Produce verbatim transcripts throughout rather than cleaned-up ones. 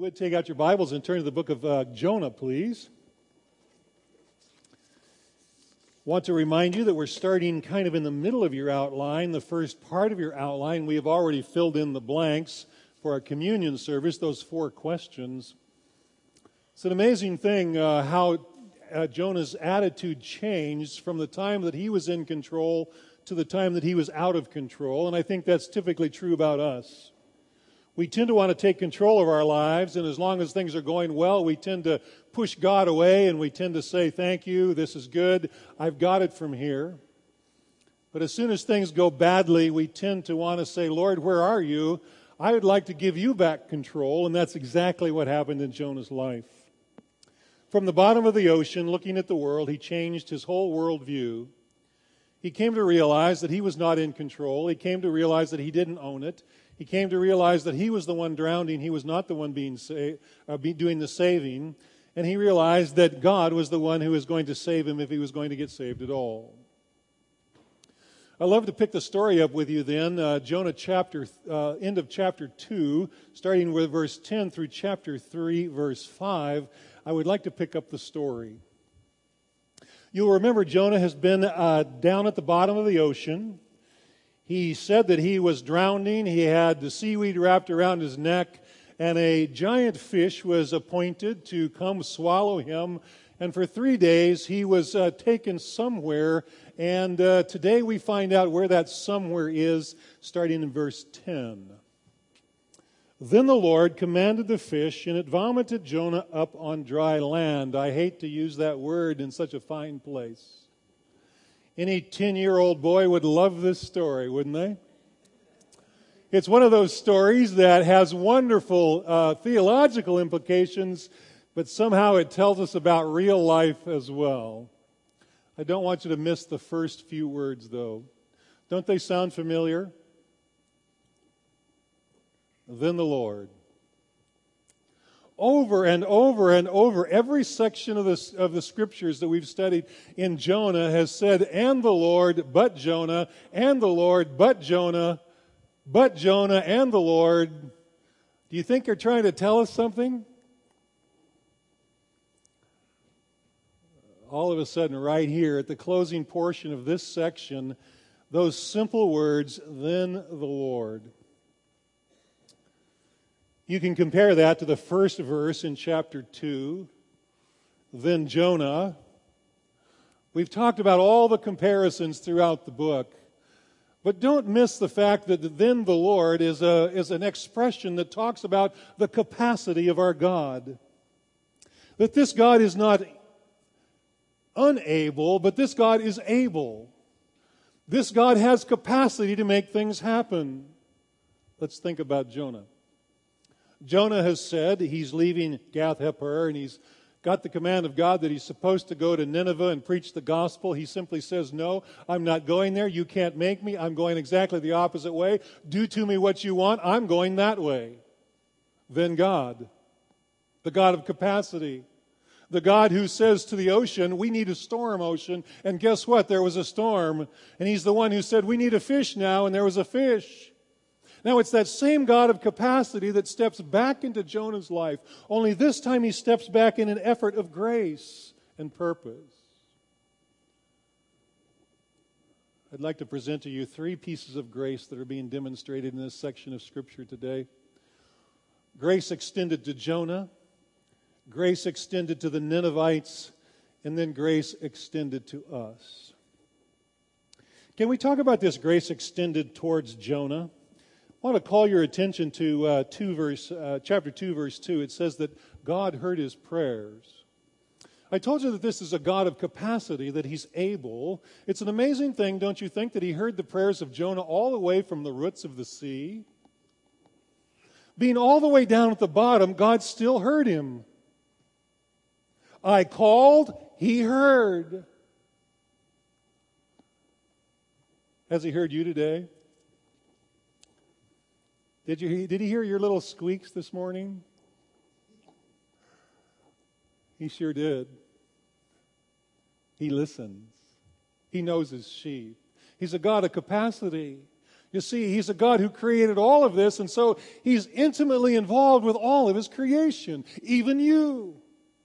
would take out your Bibles and turn to the book of uh, Jonah, please. Want to remind you that we're starting kind of in the middle of your outline, the first part of your outline. We have already filled in the blanks for our communion service, those four questions. It's an amazing thing uh, how uh, Jonah's attitude changed from the time that he was in control to the time that he was out of control, and I think that's typically true about us. We tend to want to take control of our lives, and as long as things are going well, we tend to push God away, and we tend to say, thank you, this is good, I've got it from here. But as soon as things go badly, we tend to want to say, Lord, where are you? I would like to give you back control, and that's exactly what happened in Jonah's life. From the bottom of the ocean, looking at the world, he changed his whole worldview. He came to realize that he was not in control. He came to realize that he didn't own it. He came to realize that he was the one drowning. He was not the one being sa- uh, be doing the saving. And he realized that God was the one who was going to save him if he was going to get saved at all. I'd love to pick the story up with you then. Uh, Jonah chapter, uh, end of chapter two, starting with verse ten through chapter three, verse five. I would like to pick up the story. You'll remember Jonah has been uh, down at the bottom of the ocean. He said that he was drowning. He had the seaweed wrapped around his neck, and a giant fish was appointed to come swallow him. And for three days, he was uh, taken somewhere. And uh, today we find out where that somewhere is, starting in verse ten. Then the Lord commanded the fish, and it vomited Jonah up on dry land. I hate to use that word in such a fine place. Any ten-year-old boy would love this story, wouldn't they? It's one of those stories that has wonderful uh, theological implications, but somehow it tells us about real life as well. I don't want you to miss the first few words, though. Don't they sound familiar? Then the Lord. Over and over and over, every section of the, of the scriptures that we've studied in Jonah has said, and the Lord, but Jonah, and the Lord, but Jonah, but Jonah, and the Lord. Do you think they're trying to tell us something? All of a sudden, right here at the closing portion of this section, those simple words, then the Lord. You can compare that to the first verse in chapter two, then Jonah. We've talked about all the comparisons throughout the book, but don't miss the fact that then the Lord is, a, is an expression that talks about the capacity of our God. That this God is not unable, but this God is able. This God has capacity to make things happen. Let's think about Jonah. Jonah has said he's leaving Gath-hepher, and he's got the command of God that he's supposed to go to Nineveh and preach the gospel. He simply says, no, I'm not going there. You can't make me. I'm going exactly the opposite way. Do to me what you want. I'm going that way. Then God, the God of capacity, the God who says to the ocean, we need a storm, ocean. And guess what? There was a storm. And he's the one who said, we need a fish now, and there was a fish. Now, it's that same God of capacity that steps back into Jonah's life, only this time he steps back in an effort of grace and purpose. I'd like to present to you three pieces of grace that are being demonstrated in this section of Scripture today. Grace extended to Jonah, grace extended to the Ninevites, and then grace extended to us. Can we talk about this grace extended towards Jonah? I want to call your attention to uh, two verse, uh, chapter two, verse two. It says that God heard his prayers. I told you that this is a God of capacity, that he's able. It's an amazing thing, don't you think, that he heard the prayers of Jonah all the way from the roots of the sea? Being all the way down at the bottom, God still heard him. I called, he heard. Has he heard you today? Did you? Did he hear your little squeaks this morning? He sure did. He listens. He knows his sheep. He's a God of capacity. You see, He's a God who created all of this, and so He's intimately involved with all of His creation, even you.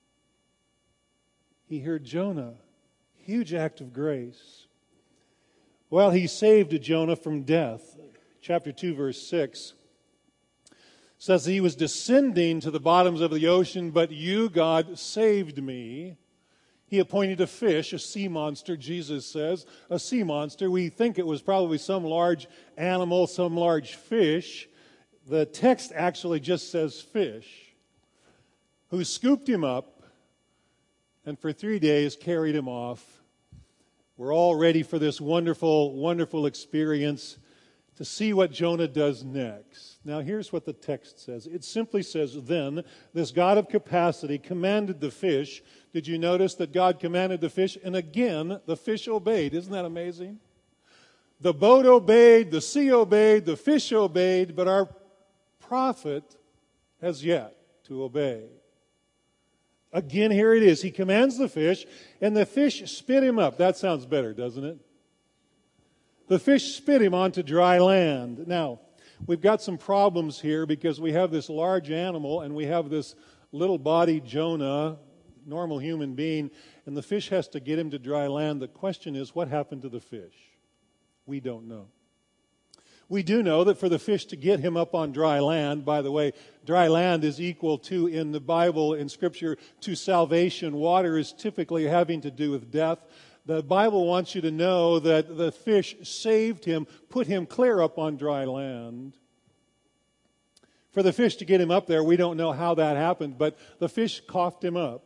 He heard Jonah. Huge act of grace. Well, He saved Jonah from death. Chapter two, verse six says He was descending to the bottoms of the ocean, but you, God, saved me. He appointed a fish, a sea monster, Jesus says. A sea monster. We think it was probably some large animal, some large fish. The text actually just says fish. Who scooped him up and for three days carried him off. We're all ready for this wonderful, wonderful experience to see what Jonah does next. Now, here's what the text says. It simply says, then this God of capacity commanded the fish. Did you notice that God commanded the fish? And again, the fish obeyed. Isn't that amazing? The boat obeyed, the sea obeyed, the fish obeyed, but our prophet has yet to obey. Again, here it is. He commands the fish, and the fish spit him up. That sounds better, doesn't it? The fish spit him onto dry land. Now, we've got some problems here because we have this large animal and we have this little body Jonah, normal human being, and the fish has to get him to dry land. The question is, what happened to the fish? We don't know. We do know that for the fish to get him up on dry land, by the way, dry land is equal to, in the Bible, in Scripture, to salvation. Water is typically having to do with death. The Bible wants you to know that the fish saved him, put him clear up on dry land. For the fish to get him up there, we don't know how that happened, but the fish coughed him up.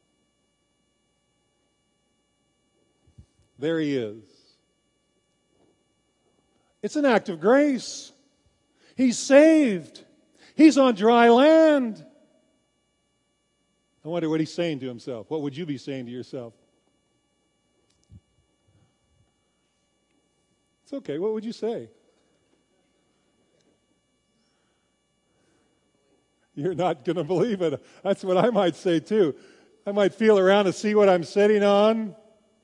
There he is. It's an act of grace. He's saved. He's on dry land. I wonder what he's saying to himself. What would you be saying to yourself? It's okay. What would you say? You're not going to believe it. That's what I might say too. I might feel around to see what I'm sitting on.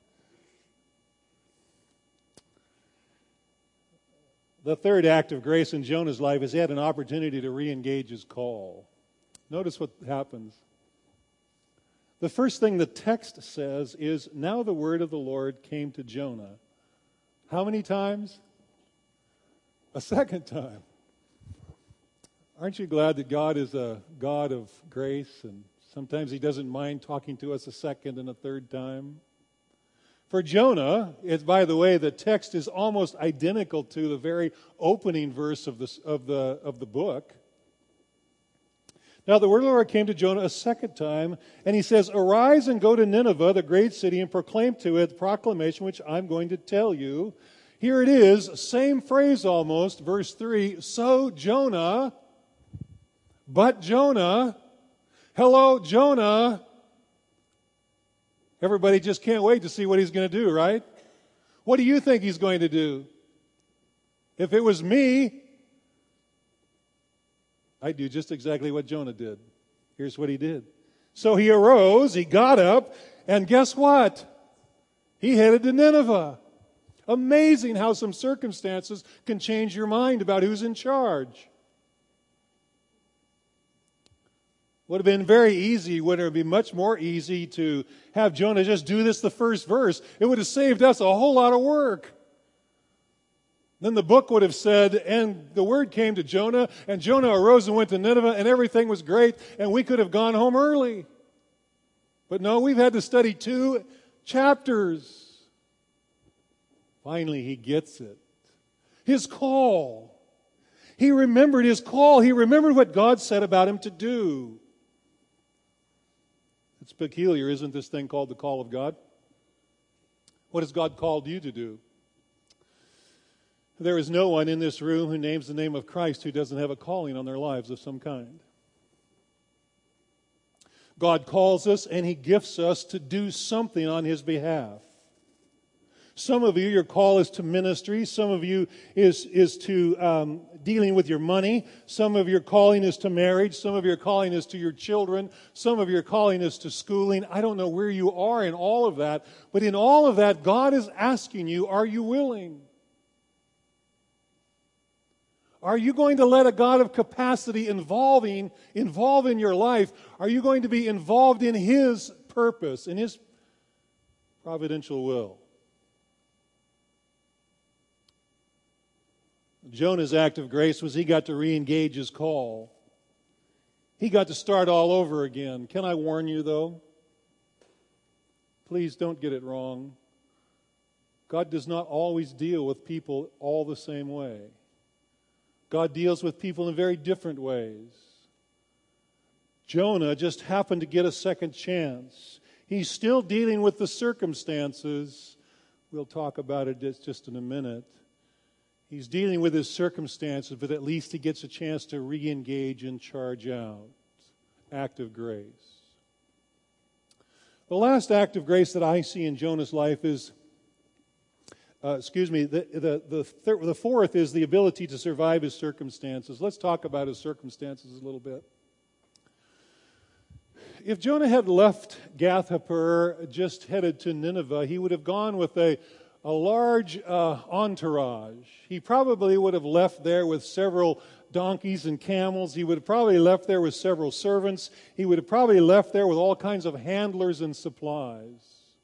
The third act of grace in Jonah's life is he had an opportunity to re-engage his call. Notice what happens. The first thing the text says is, now the word of the Lord came to Jonah. How many times? A second time. Aren't you glad that God is a God of grace, and sometimes He doesn't mind talking to us a second and a third time? For Jonah, it's, by the way, the text is almost identical to the very opening verse of, this, of, the, of the book. Now the word of the Lord came to Jonah a second time, and he says, arise and go to Nineveh, the great city, and proclaim to it the proclamation which I'm going to tell you. Here it is, same phrase almost, verse three. So Jonah, but Jonah, hello Jonah. Everybody just can't wait to see what he's going to do, right? What do you think he's going to do? If it was me, I'd do just exactly what Jonah did. Here's what he did. So he arose, he got up, and guess what? He headed to Nineveh. Amazing how some circumstances can change your mind about who's in charge. Would have been very easy, would it be much more easy to have Jonah just do this the first verse. It would have saved us a whole lot of work. Then the book would have said, and the word came to Jonah, and Jonah arose and went to Nineveh, and everything was great, and we could have gone home early. But no, we've had to study two chapters. Finally, he gets it. His call. He remembered his call. He remembered what God said about him to do. It's peculiar, isn't this thing called the call of God? What has God called you to do? There is no one in this room who names the name of Christ who doesn't have a calling on their lives of some kind. God calls us and He gifts us to do something on His behalf. Some of you, your call is to ministry. Some of you is, is to um, dealing with your money. Some of your calling is to marriage. Some of your calling is to your children. Some of your calling is to schooling. I don't know where you are in all of that. But in all of that, God is asking you, are you willing? Are you going to let a God of capacity involving, involve in your life? Are you going to be involved in His purpose, in His providential will? Jonah's act of grace was he got to re-engage his call. He got to start all over again. Can I warn you, though? Please don't get it wrong. God does not always deal with people all the same way. God deals with people in very different ways. Jonah just happened to get a second chance. He's still dealing with the circumstances. We'll talk about it just in a minute. He's dealing with his circumstances, but at least he gets a chance to re-engage and charge out. Act of grace. The last act of grace that I see in Jonah's life is, uh, excuse me, the, the, the, thir- the fourth is the ability to survive his circumstances. Let's talk about his circumstances a little bit. If Jonah had left Gath-hapur, just headed to Nineveh, he would have gone with a A large uh, entourage. He probably would have left there with several donkeys and camels. He would have probably left there with several servants. He would have probably left there with all kinds of handlers and supplies.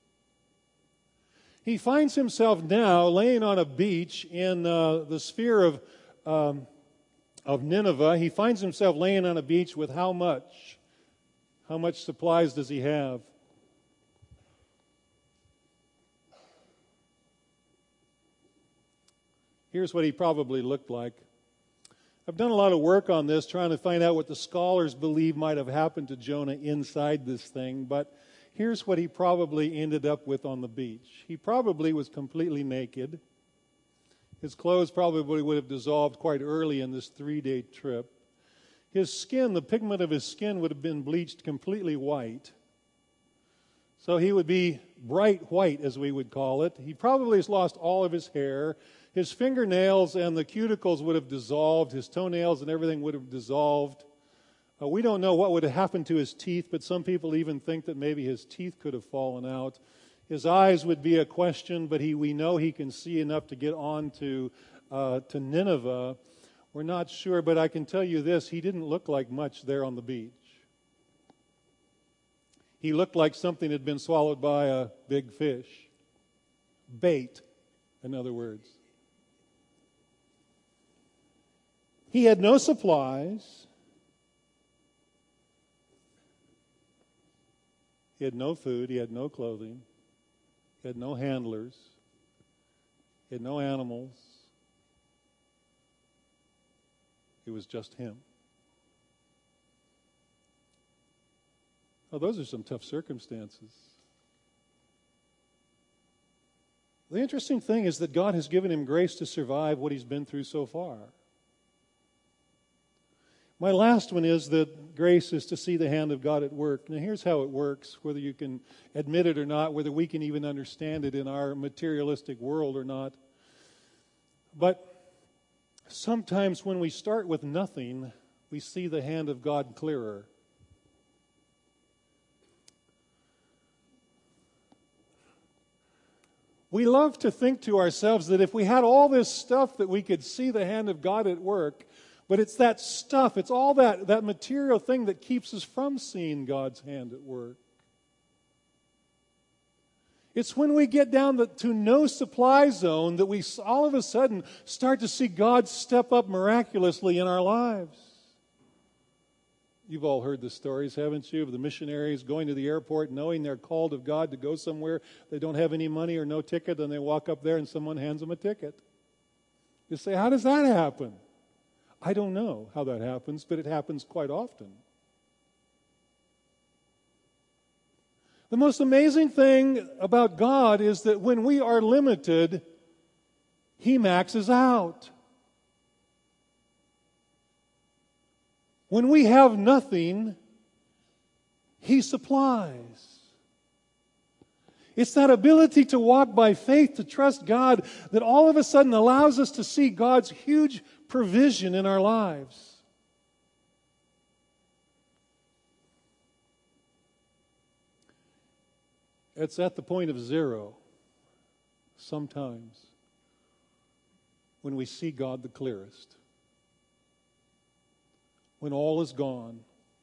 He finds himself now laying on a beach in uh, the sphere of, um, of Nineveh. He finds himself laying on a beach with how much? How much supplies does he have? Here's what he probably looked like. I've done a lot of work on this, trying to find out what the scholars believe might have happened to Jonah inside this thing, but here's what he probably ended up with on the beach. He probably was completely naked. His clothes probably would have dissolved quite early in this three-day trip. His skin, the pigment of his skin would have been bleached completely white. So he would be bright white, as we would call it. He probably has lost all of his hair. His fingernails and the cuticles would have dissolved. His toenails and everything would have dissolved. Uh, we don't know what would have happened to his teeth, but some people even think that maybe his teeth could have fallen out. His eyes would be a question, but he, we know he can see enough to get on to, uh, to Nineveh. We're not sure, but I can tell you this, he didn't look like much there on the beach. He looked like something had been swallowed by a big fish. Bait, in other words. He had no supplies. He had no food. He had no clothing. He had no handlers. He had no animals. It was just him. Oh, those are some tough circumstances. The interesting thing is that God has given him grace to survive what he's been through so far. My last one is that grace is to see the hand of God at work. Now, here's how it works, whether you can admit it or not, whether we can even understand it in our materialistic world or not. But sometimes when we start with nothing, we see the hand of God clearer. We love to think to ourselves that if we had all this stuff that we could see the hand of God at work, but it's that stuff, it's all that, that material thing that keeps us from seeing God's hand at work. It's when we get down the, to no supply zone that we all of a sudden start to see God step up miraculously in our lives. You've all heard the stories, haven't you, of the missionaries going to the airport knowing they're called of God to go somewhere. They don't have any money or no ticket, and they walk up there and someone hands them a ticket. You say, how does that happen? I don't know how that happens, but it happens quite often. The most amazing thing about God is that when we are limited, He maxes out. When we have nothing, He supplies. It's that ability to walk by faith, to trust God, that all of a sudden allows us to see God's huge provision in our lives. It's at the point of zero, sometimes, when we see God the clearest. when all is gone,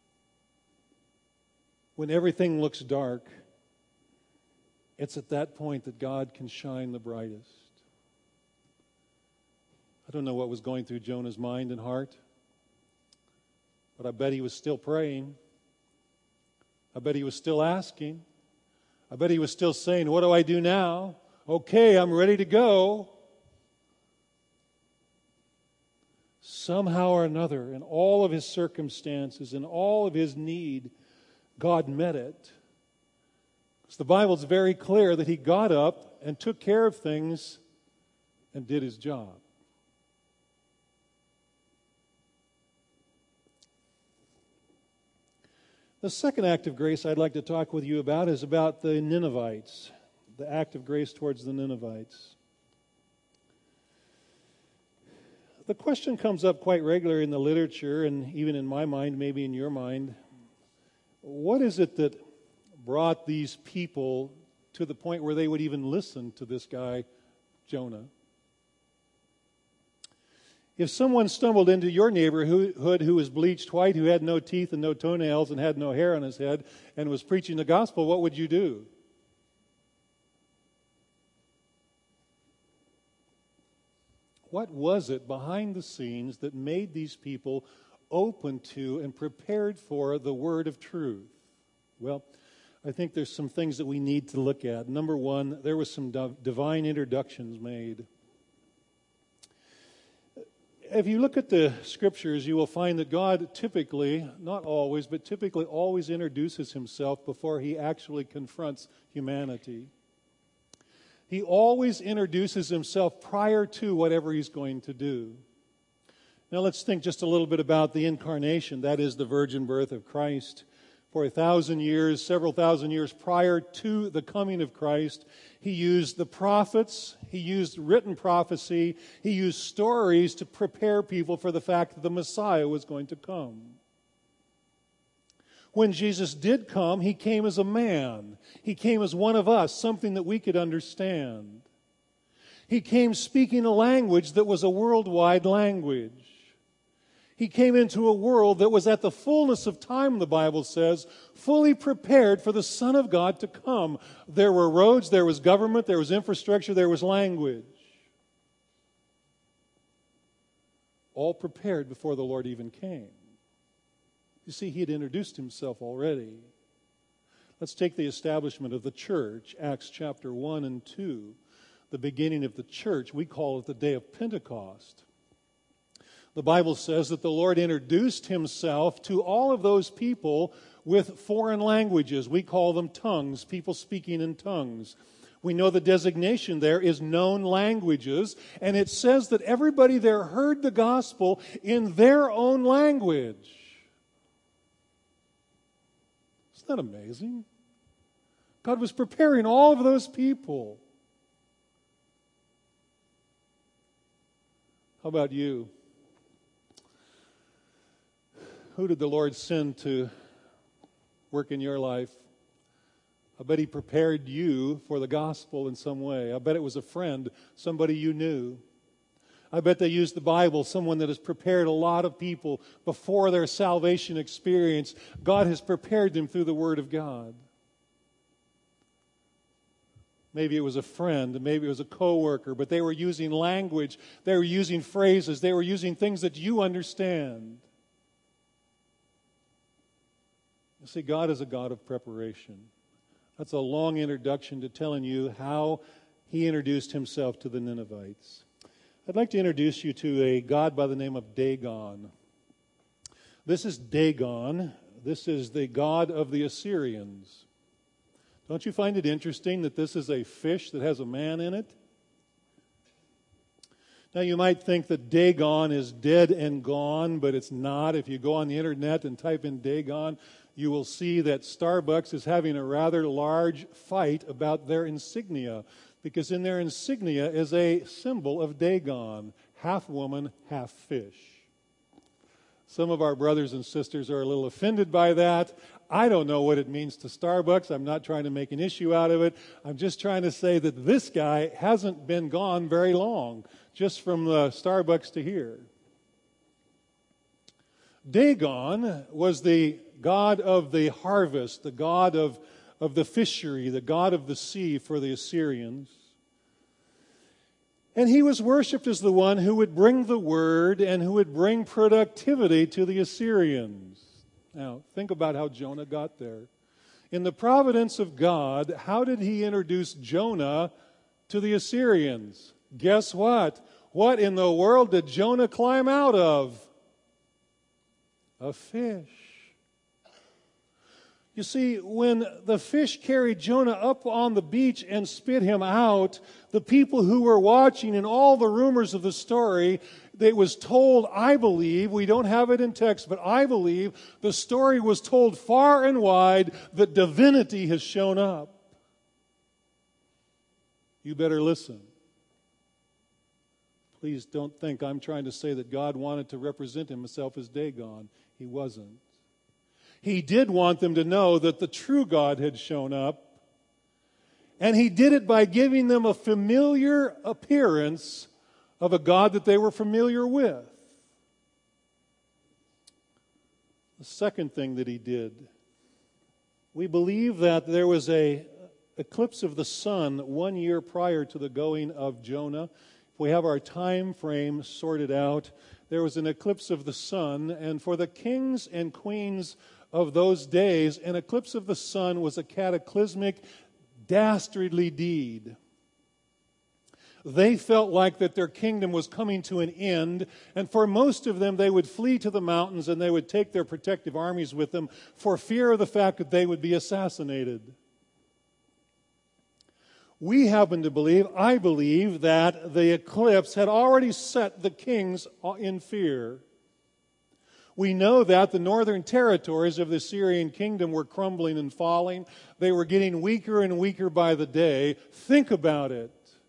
when everything looks dark, it's at that point that God can shine the brightest. I don't know what was going through Jonah's mind and heart, but I bet he was still praying. I bet he was still asking. I bet he was still saying, what do I do now? Okay, I'm ready to go. Somehow or another, in all of his circumstances, in all of his need, God met it. Because the Bible's very clear that he got up and took care of things and did his job. The second act of grace I'd like to talk with you about is about the Ninevites, the act of grace towards the Ninevites. The question comes up quite regularly in the literature, and even in my mind, maybe in your mind. What is it that brought these people to the point where they would even listen to this guy, Jonah? If someone stumbled into your neighborhood who was bleached white, who had no teeth and no toenails and had no hair on his head, and was preaching the gospel, what would you do? What was it behind the scenes that made these people open to and prepared for the word of truth? Well, I think there's some things that we need to look at. Number one, there was some divine introductions made. If you look at the scriptures, you will find that God typically, not always, but typically always introduces himself before he actually confronts humanity. He always introduces himself prior to whatever he's going to do. Now let's think just a little bit about the incarnation, that is the virgin birth of Christ. For a thousand years, several thousand years prior to the coming of Christ, he used the prophets, he used written prophecy, he used stories to prepare people for the fact that the Messiah was going to come. When Jesus did come, he came as a man. He came as one of us, something that we could understand. He came speaking a language that was a worldwide language. He came into a world that was at the fullness of time, the Bible says, fully prepared for the Son of God to come. There were roads, there was government, there was infrastructure, there was language. All prepared before the Lord even came. You see, he had introduced himself already. Let's take the establishment of the church, Acts chapter one and two. The beginning of the church, we call it the day of Pentecost. The Bible says that the Lord introduced himself to all of those people with foreign languages. We call them tongues, people speaking in tongues. We know the designation there is known languages, and it says that everybody there heard the gospel in their own language. Isn't that amazing? God was preparing all of those people. How about you? Who did the Lord send to work in your life? I bet he prepared you for the gospel in some way. I bet it was a friend, somebody you knew. I bet they used the Bible, someone that has prepared a lot of people before their salvation experience. God has prepared them through the Word of God. Maybe it was a friend, maybe it was a coworker, but they were using language, they were using phrases, they were using things that you understand. You see, God is a God of preparation. That's a long introduction to telling you how he introduced himself to the Ninevites. I'd like to introduce you to a god by the name of Dagon. This is Dagon. This is the god of the Assyrians. Don't you find it interesting that this is a fish that has a man in it? Now, you might think that Dagon is dead and gone, but it's not. If you go on the internet and type in Dagon, you will see that Starbucks is having a rather large fight about their insignia, because in their insignia is a symbol of Dagon, half woman, half fish. Some of our brothers and sisters are a little offended by that. I don't know what it means to Starbucks. I'm not trying to make an issue out of it. I'm just trying to say that this guy hasn't been gone very long, just from the Starbucks to here. Dagon was the god of the harvest, the god of, of the fishery, the god of the sea for the Assyrians. And he was worshipped as the one who would bring the word and who would bring productivity to the Assyrians. Now, think about how Jonah got there. In the providence of God, how did he introduce Jonah to the Assyrians? Guess what? What in the world did Jonah climb out of? A fish. You see, when the fish carried Jonah up on the beach and spit him out, the people who were watching and all the rumors of the story, it was told, I believe, we don't have it in text, but I believe the story was told far and wide that divinity has shown up. You better listen. Please don't think I'm trying to say that God wanted to represent himself as Dagon. He wasn't. He did want them to know that the true God had shown up. And he did it by giving them a familiar appearance of a God that they were familiar with. The second thing that he did, we believe that there was a eclipse of the sun one year prior to the going of Jonah. If we have our time frame sorted out, there was an eclipse of the sun, and for the kings and queens of those days, an eclipse of the sun was a cataclysmic, dastardly deed. They felt like that their kingdom was coming to an end, and for most of them, they would flee to the mountains and they would take their protective armies with them for fear of the fact that they would be assassinated. We happen to believe, I believe, that the eclipse had already set the kings in fear. We know that the northern territories of the Assyrian kingdom were crumbling and falling. They were getting weaker and weaker by the day. Think about it.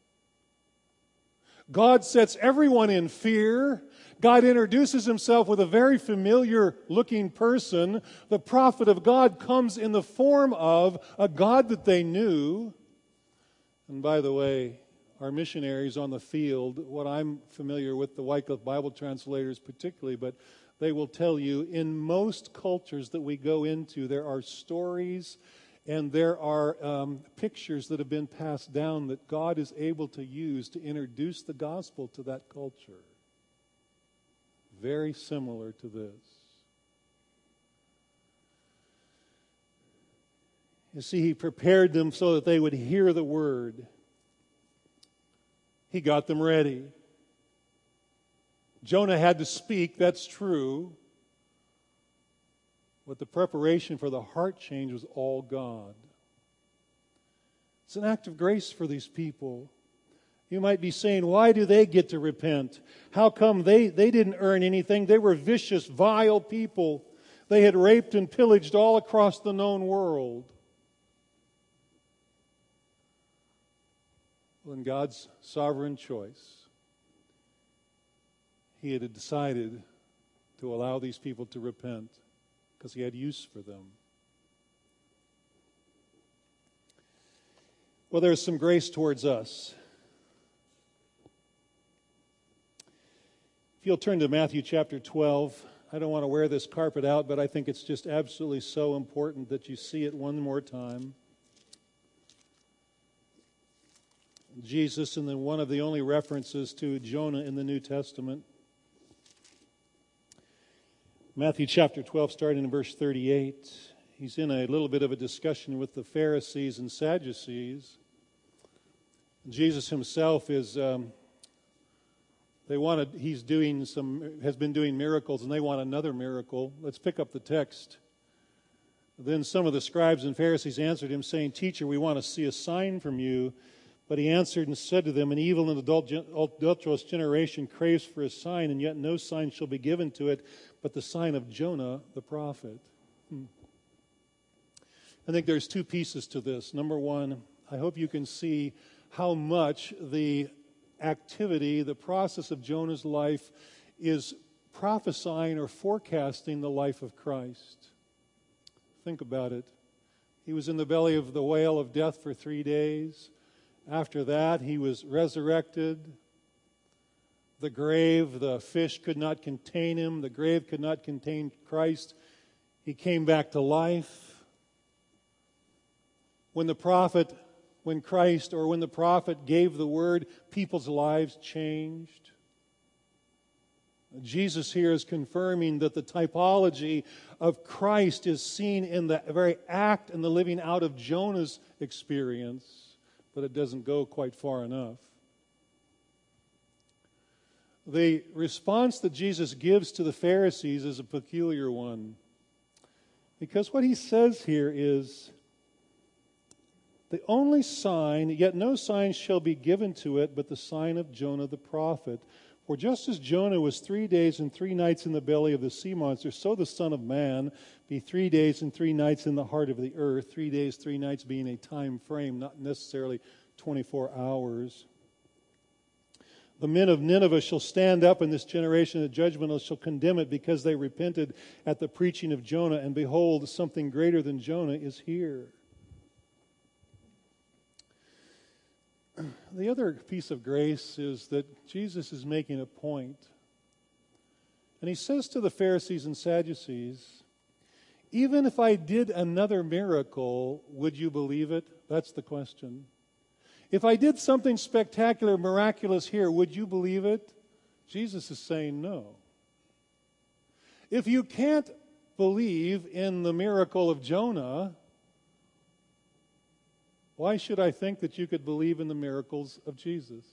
God sets everyone in fear. God introduces himself with a very familiar looking person. The prophet of God comes in the form of a God that they knew. And by the way, our missionaries on the field, what I'm familiar with, the Wycliffe Bible translators particularly, but they will tell you in most cultures that we go into, there are stories and there are um, pictures that have been passed down that God is able to use to introduce the gospel to that culture. Very similar to this. You see, he prepared them so that they would hear the word. He got them ready. Jonah had to speak, that's true. But the preparation for the heart change was all God. It's an act of grace for these people. You might be saying, why do they get to repent? How come they, they didn't earn anything? They were vicious, vile people. They had raped and pillaged all across the known world. Well, in God's sovereign choice, he had decided to allow these people to repent because he had use for them. Well, there's some grace towards us. If you'll turn to Matthew chapter twelve, I don't want to wear this carpet out, but I think it's just absolutely so important that you see it one more time. Jesus, and then one of the only references to Jonah in the New Testament. Matthew chapter twelve, starting in verse thirty-eight. He's in a little bit of a discussion with the Pharisees and Sadducees. Jesus himself is, um, they wanted, he's doing some, has been doing miracles, and they want another miracle. Let's pick up the text. Then some of the scribes and Pharisees answered him, saying, Teacher, we want to see a sign from you. But he answered and said to them, An evil and adulterous generation craves for a sign, and yet no sign shall be given to it, but the sign of Jonah the prophet. Hmm. I think there's two pieces to this. Number one, I hope you can see how much the activity, the process of Jonah's life is prophesying or forecasting the life of Christ. Think about it. He was in the belly of the whale of death for three days. After that, he was resurrected. the grave, the fish could not contain him. The grave could not contain Christ. He came back to life. When the prophet, when Christ or when the prophet gave the word, people's lives changed. Jesus here is confirming that the typology of Christ is seen in the very act and the living out of Jonah's experience, but it doesn't go quite far enough. The response that Jesus gives to the Pharisees is a peculiar one, because what he says here is, the only sign, yet no sign shall be given to it but the sign of Jonah the prophet. For just as Jonah was three days and three nights in the belly of the sea monster, so the Son of Man be three days and three nights in the heart of the earth. Three days, three nights being a time frame, not necessarily twenty-four hours. The men of Nineveh shall stand up in this generation of judgment and shall condemn it, because they repented at the preaching of Jonah. And behold, something greater than Jonah is here. The other piece of grace is that Jesus is making a point. And he says to the Pharisees and Sadducees, even if I did another miracle, would you believe it? That's the question. If I did something spectacular, miraculous here, would you believe it? Jesus is saying no. If you can't believe in the miracle of Jonah, why should I think that you could believe in the miracles of Jesus?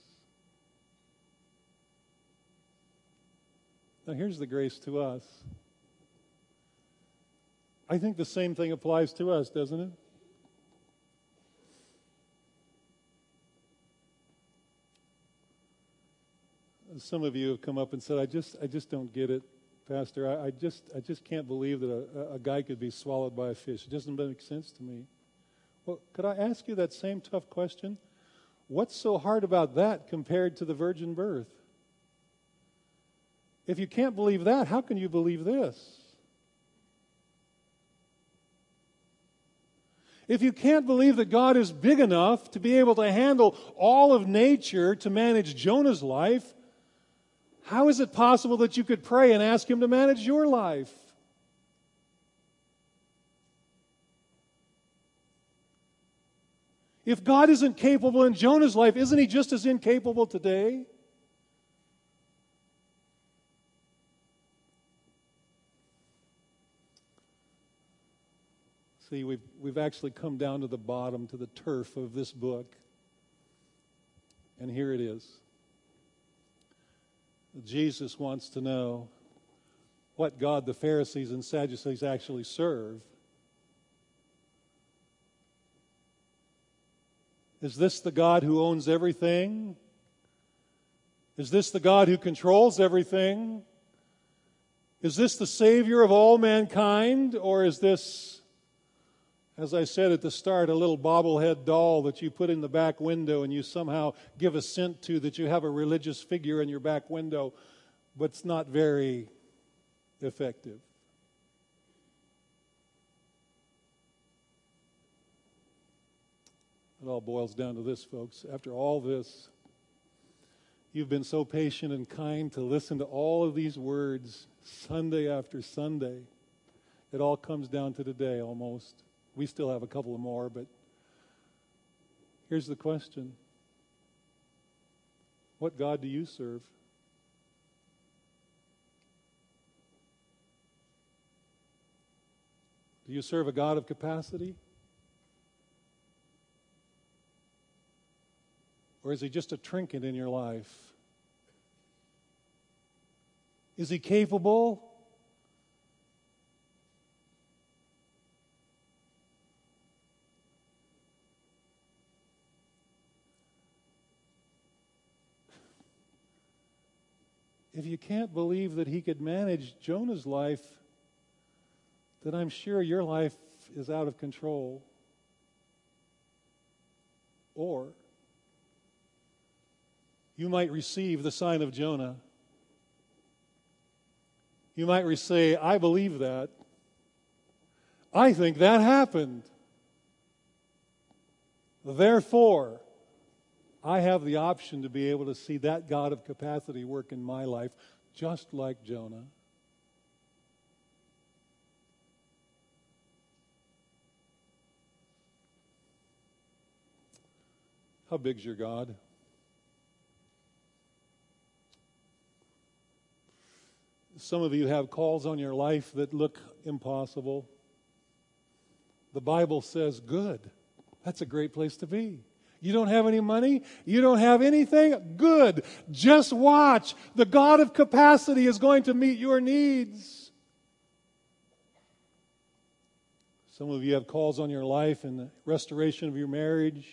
Now here's the grace to us. I think the same thing applies to us, doesn't it? Some of you have come up and said, I just I just don't get it, Pastor. I, I just I just can't believe that a, a guy could be swallowed by a fish. It doesn't make sense to me. Well, could I ask you that same tough question? What's so hard about that compared to the virgin birth? If you can't believe that, how can you believe this? If you can't believe that God is big enough to be able to handle all of nature to manage Jonah's life, how is it possible that you could pray and ask Him to manage your life? If God isn't capable in Jonah's life, isn't He just as incapable today? See, we've, we've actually come down to the bottom, to the turf of this book. And here it is. Jesus wants to know what God the Pharisees and Sadducees actually serve. Is this the God who owns everything? Is this the God who controls everything? Is this the Savior of all mankind? Or is this, as I said at the start, a little bobblehead doll that you put in the back window and you somehow give assent to, that you have a religious figure in your back window, but it's not very effective? It all boils down to this, folks. After all this, you've been so patient and kind to listen to all of these words Sunday after Sunday. It all comes down to today almost. We still have a couple of more, but here's the question. What God do you serve? Do you serve a God of capacity? Or is He just a trinket in your life? Is He capable? If you can't believe that He could manage Jonah's life, then I'm sure your life is out of control. Or you might receive the sign of Jonah. You might say, I believe that. I think that happened. Therefore, I have the option to be able to see that God of capacity work in my life, just like Jonah. How big's your God? Some of you have calls on your life that look impossible. The Bible says, good. That's a great place to be. You don't have any money? You don't have anything? Good. Just watch. The God of capacity is going to meet your needs. Some of you have calls on your life and the restoration of your marriage,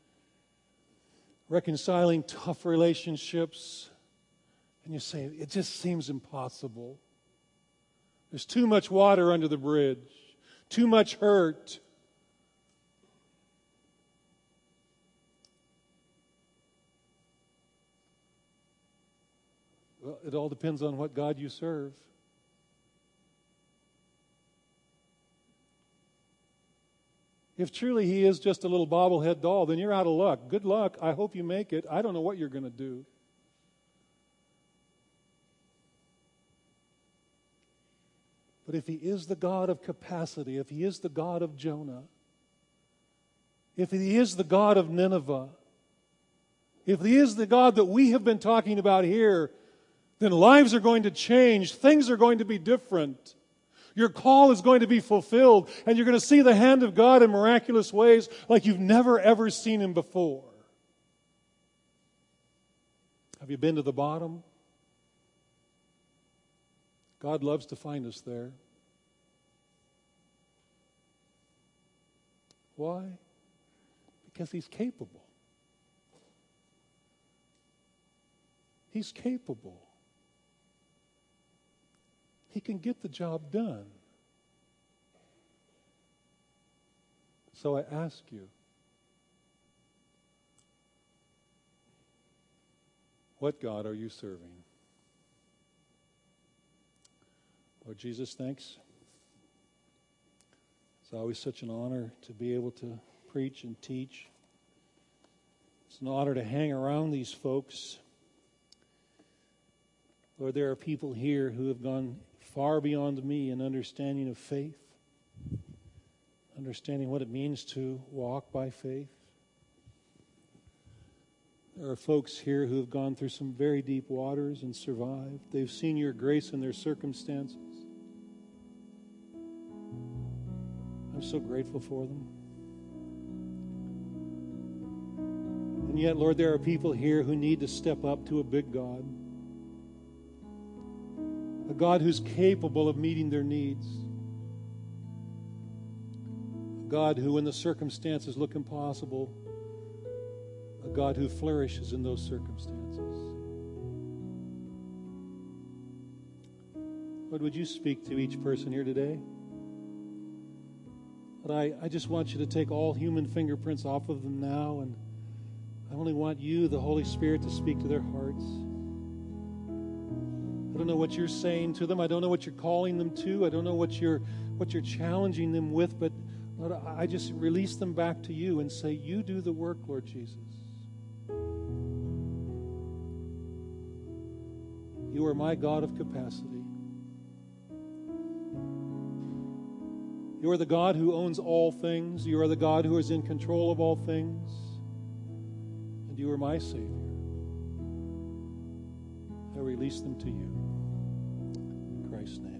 reconciling tough relationships, and you say, it just seems impossible. There's too much water under the bridge, too much hurt. Well, it all depends on what God you serve. If truly He is just a little bobblehead doll, then you're out of luck. Good luck. I hope you make it. I don't know what you're going to do. But if He is the God of capacity, if He is the God of Jonah, if He is the God of Nineveh, if He is the God that we have been talking about here, then lives are going to change. Things are going to be different. Your call is going to be fulfilled, and you're going to see the hand of God in miraculous ways like you've never, ever seen Him before. Have you been to the bottom? God loves to find us there. Why? Because He's capable. He's capable. He can get the job done. So I ask you, what God are you serving? Lord Jesus, thanks. It's always such an honor to be able to preach and teach. It's an honor to hang around these folks. Lord, there are people here who have gone far beyond me in understanding of faith, understanding what it means to walk by faith. There are folks here who have gone through some very deep waters and survived. They've seen your grace in their circumstances. I'm so grateful for them. And yet, Lord, there are people here who need to step up to a big God. A God who's capable of meeting their needs. A God who, when the circumstances look impossible, a God who flourishes in those circumstances. Lord, would you speak to each person here today? But I, I just want you to take all human fingerprints off of them now, and I only want you, the Holy Spirit, to speak to their hearts. I don't know what you're saying to them. I don't know what you're calling them to. I don't know what you're what you're challenging them with, but Lord, I just release them back to you and say, you do the work, Lord Jesus. You are my God of capacity. You are the God who owns all things. You are the God who is in control of all things. And you are my Savior. I release them to you. In Christ's name.